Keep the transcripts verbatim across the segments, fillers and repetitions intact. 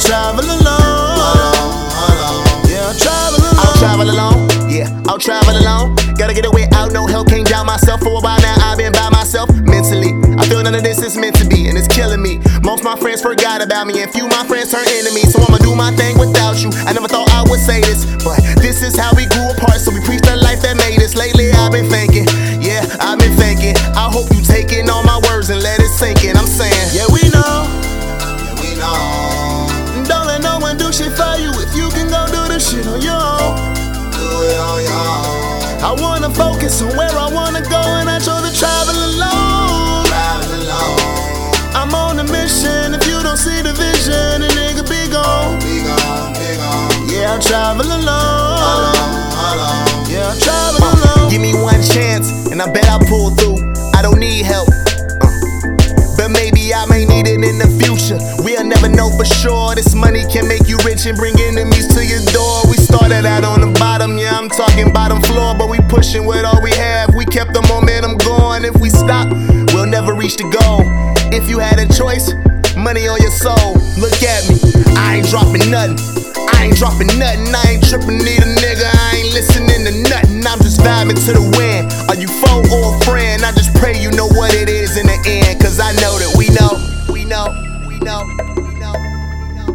travel alone. Yeah, I'll travel alone. I'll travel alone. Yeah, I'll travel alone. Gotta get away out, no help, can't doubt myself. For a while now, I've been by myself mentally. I feel none of this is meant to be, and it's killing me. Most my friends forgot about me, and few my friends turned enemies. So I'ma do my thing without you. I never thought I would say this, but this is how we grew apart. So we preach the life that made us. Lately, I've been thinking, yeah, I've been thinking. I hope you taking all my words and let it sink in. I'm saying, Yeah, we know. yeah, we know. Don't let no one do shit for you if you can go do the shit on your own. Do it on your own. I wanna focus on where I wanna go, and I chose to travel alone. Travel alone. I'm on a mission. If you don't see the vision, a nigga be gone. Be gone, be gone. Yeah, I'll travel alone. Alone, alone. Yeah, I'll travel alone. Give me one chance, and I bet I'll pull through. I don't need help, uh, but maybe I may need it in the future. We'll never know for sure. This money can make you rich and bring enemies to your door. We started out on the bottom, yeah, I'm talking bottom floor, but we pushing with all we have. We kept the momentum going. If we stop, we'll never reach the goal. If you had a choice, money on your soul. Look at me, I ain't dropping nothing. I ain't dropping nothing. I ain't tripping, need a nigga. I ain't listening to nothing. I'm just vibing to the wind. Are you foe or a friend? I just pray you know what it is in the end. Cause I know that we know, we know, we know, we know, we know.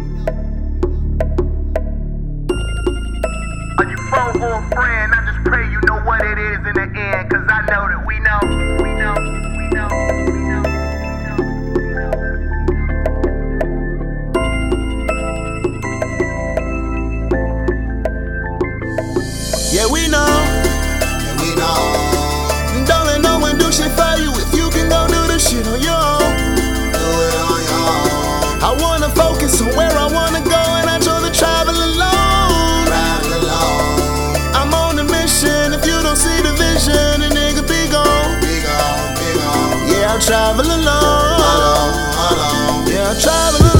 Are you foe or a friend? I just pray you know what it is in the end. Cause I know that we know, we know, we know, we know. Yeah, we know. Yeah, we know. Don't let no one do shit for you if you can go do the shit on your own. Do it on your own. I wanna focus on where I wanna go, and I chose to travel alone. Travel alone. I'm on a mission. If you don't see the vision, a nigga be gone. Be gone, be gone. Yeah, I'll travel alone. Alone, alone. Yeah, I'll travel alone.